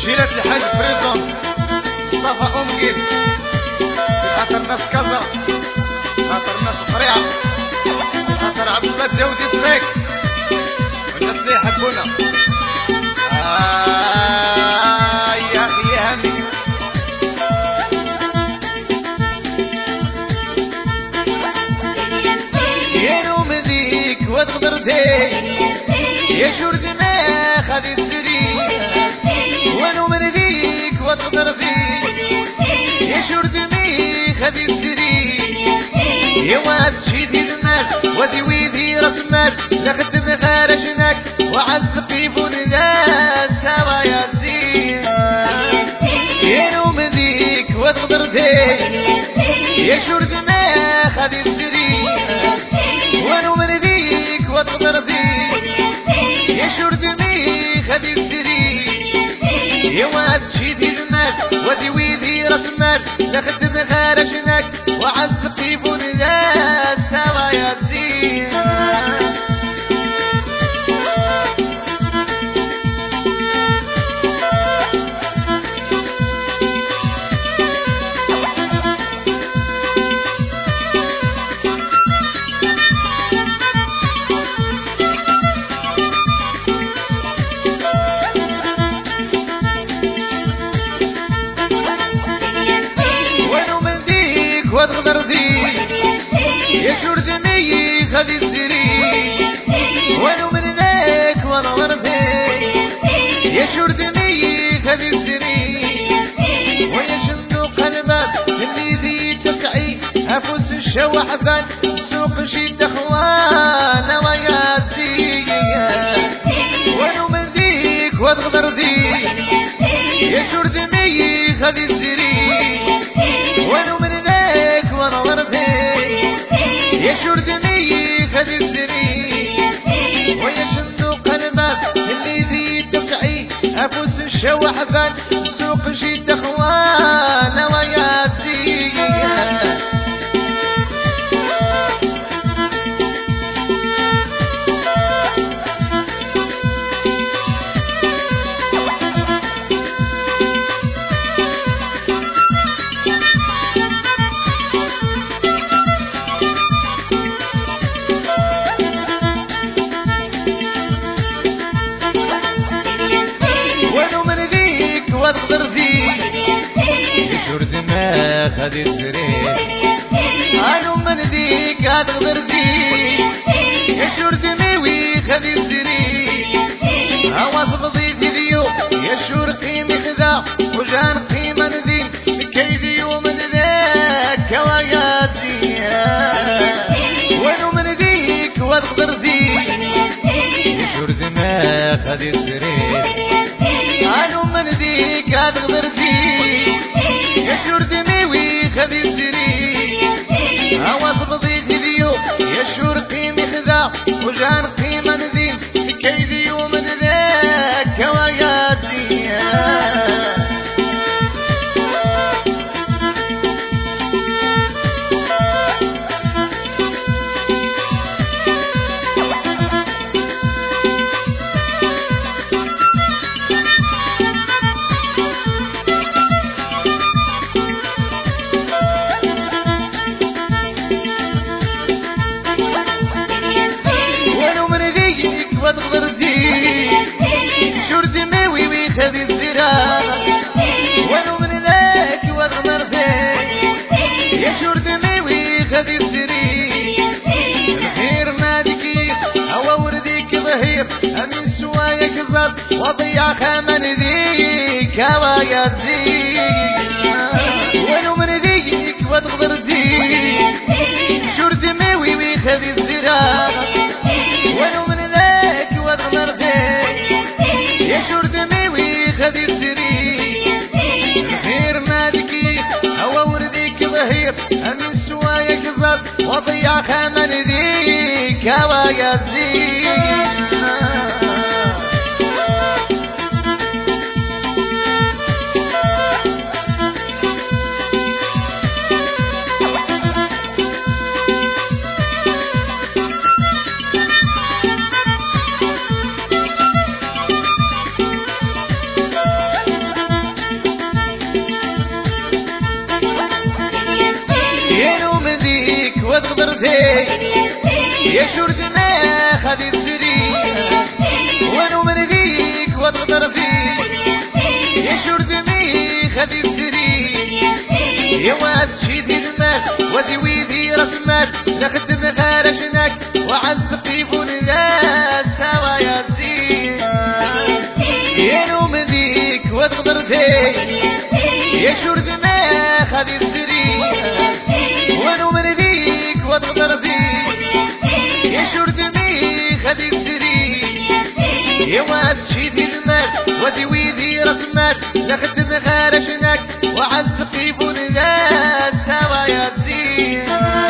جيلة الحاج بريزون مصطفى أمجد في خاطر ناس كازا، خاطر ناس قريعة، خاطر عبد الله الداودي الصيك والناس اللي يحبونا. يا أخي يا همي يا نوم ذيك وتقدر ديك يا شرد ما خذ السري ونوم ذيك وتقدر ديك يا شرد ما خذ السري يا واد شيدي الماك ودي ويدي رسمك لخدم خارجناك وعالسقيف وناس سوا يا زين يا نوم ذيك وتقدر ديك يا شرد ما خذ السري ونوم ذيك وتقدر ديك يا شرد ما خذ السري يا واد شيدي الماك ودي ويدي رسمك لخدم خارجناك وعالسقيف وناس سوا يا زين وتقدر ديك يا شرد مي خذ السري ونو من ذاك ونظر ديك يا شرد مي خذ السري ويا شنو قلبك اللي ذي تسعي أفوس الشوحبان سوق شيد اخوانا ويا زيك ونو من ذيك وتقدر ديك يا شرد مي خذ السري ونو من ونظر ديك يا شرد مي خذ السري ويا شنو قلبك اللي ذي تسعي أفوس الشوحبان سوق شيد اخوانا ويا زيك وتقدر ديك يا شرد ما خذ السري أنا من ذيك تقدر ديك يا شرد مي خذ السري أواصف ضيتي ديو يا شور قيمي خذا وجان قيمة نذين كيدي ومن ذاك وياتي وانو من ذيك وتقدر ديك يا شرد ما خذ السري أنا من ذيك تقدر ديك يا شرد مي خذ السري أواصف ضيتي ديو يا شور قيمي خذا وجان قيمة نذين كيدي ومن ذاك وياتي وتقدر ديك شرد مي خذ الزرار ونو من ذاك وتقدر ديك يا شرد مي خذ السري الخير ناديك هوا ورديك ظهير امين سوايك زاد وضيع خامن ذيك هوا يا زيك ونو من ذيك وتقدر ديك شرد مي خذ الزرار ونو من وتقدر ديك يا شرد مي خذ السري الخير ناديك هوا ورديك ظهير امين سوايك زاد وضيع خامن ذيك هوا يا زيك يشور دماغ هذي السرير وانو من ذيك وتقدر فيك يشور دماغ هذي السرير يا واد شيدي المال ودي ويدي راس مال لا خدم خارجناك وعن سقيفون لا سوا يا زين يانو من ذيك وتقدر فيك يشور دماغ هذي السرير وانو من ذيك وتقدر فيك يشور دماغ هذي السرير يا واد شيدي المال ودي ويدي راس مال لا خدم خارجناك وعن سقيفون لا سوا يا زين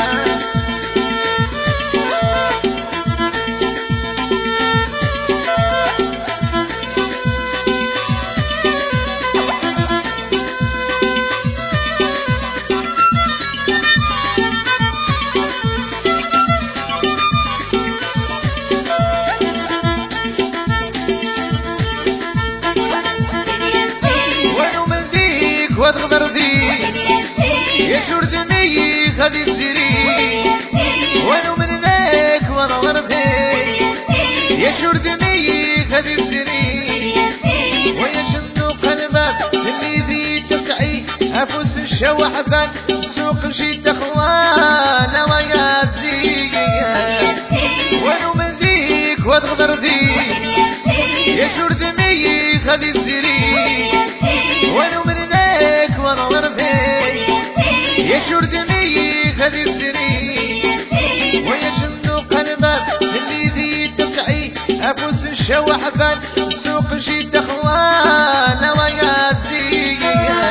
وتقدر فيك يشور دميك هذي السرير وانو من ذاك ونظر فيك يشور دميك هذي السرير ويشنو قلبك اللي ذي تسعي افوس الشوحبان سوق شي اخوانا ويا زيك وانو من ذيك وتقدر فيك يشور دميك هذي السرير وانو من ونظر فيك يشور دميك هذي السرير ويشنو قلبك اللي ذي تسعي افوس الشوحبان سوق شي اخوانا ويا زيك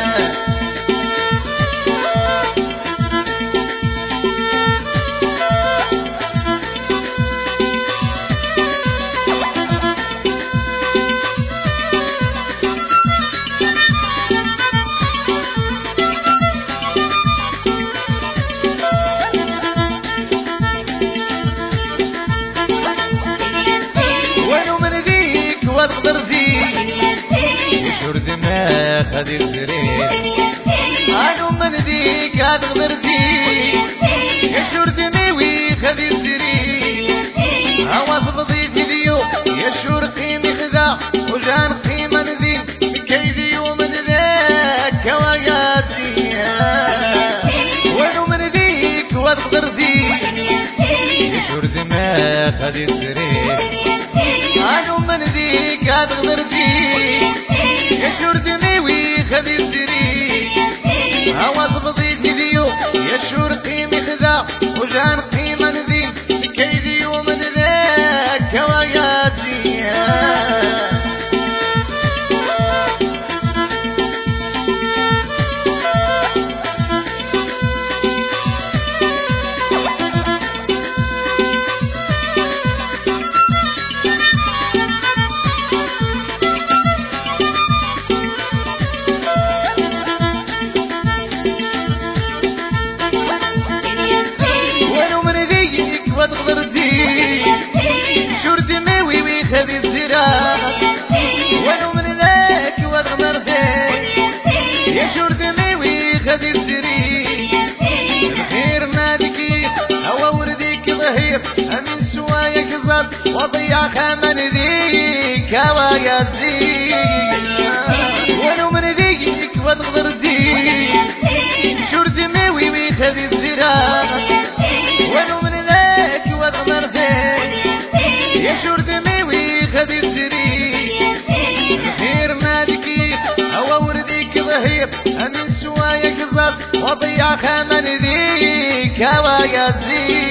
وتقدر فيك يشور دماغ هذي السرير انو من ذيك تقدر فيك يشور دماوي هذي السرير هوا تفضي فيديو يشور قيمي خذا وجان قيمة ذي كيدي ومن ذاك وياتي وانو من ذيك وتقدر فيك يشور دماغ هذي السرير انو من ذيك تقدر فيك يشور دماوي هذي السرير هوا تفضي فيديو يشور قيمي خذا وجان قيمة ذي كيدي ومن ذاك وياتي وتقدر فيك يشور دماوي ويخذي الزراعة وانو من ذاك وتقدر فيك يشور دماوي ويخذي السرير الخير ناديك هوا ورديك ظهير امين سوايك زاد وضيع خامن ذيك ويا زيك وانو من ذيك وتقدر فيك يشور دماوي ويخذي الزراعة وانو من وتقدر فيك يشور دماوي خذي السرير الخير ناديك هوا ورديك ظهير امين سوايك زاد وضيع خامن ذيك ويا زيك